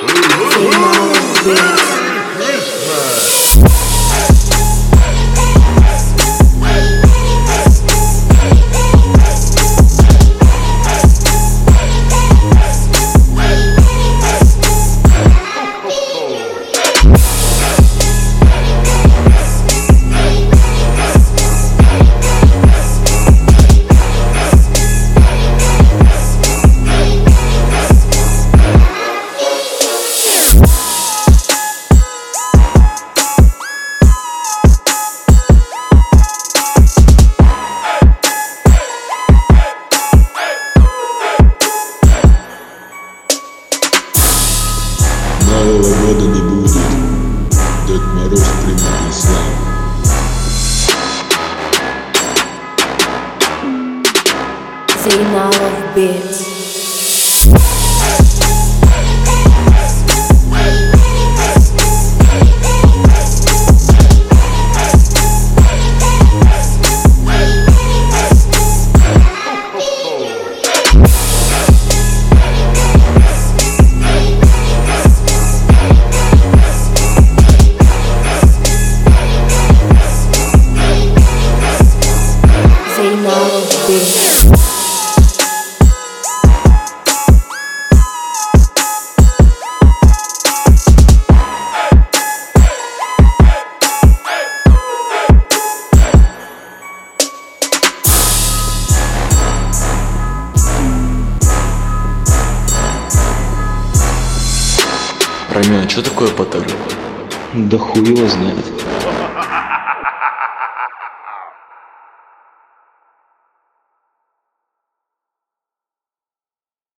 Нового года не будет, Дед Мороз примет ислам. Zainalov Beats. Zainalov Beats. Ромео, что такое Потар? Да хуй его знает.